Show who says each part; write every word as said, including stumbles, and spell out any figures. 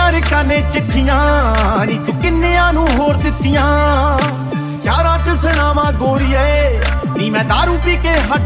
Speaker 1: America ਨੇ ਚਿੱਠੀਆਂ ਨੀ ਤੂੰ ਕਿੰਨਿਆਂ ਨੂੰ ਹੋਰ ਦਿੱਤੀਆਂ। ਯਾਰਾਂ ਚ ਸੁਣਾਵਾਂ ਗੋਰੀਏ ਨੀ ਮੈਂ ਦਾਰੂ ਪੀ ਕੇ ਹੱਡ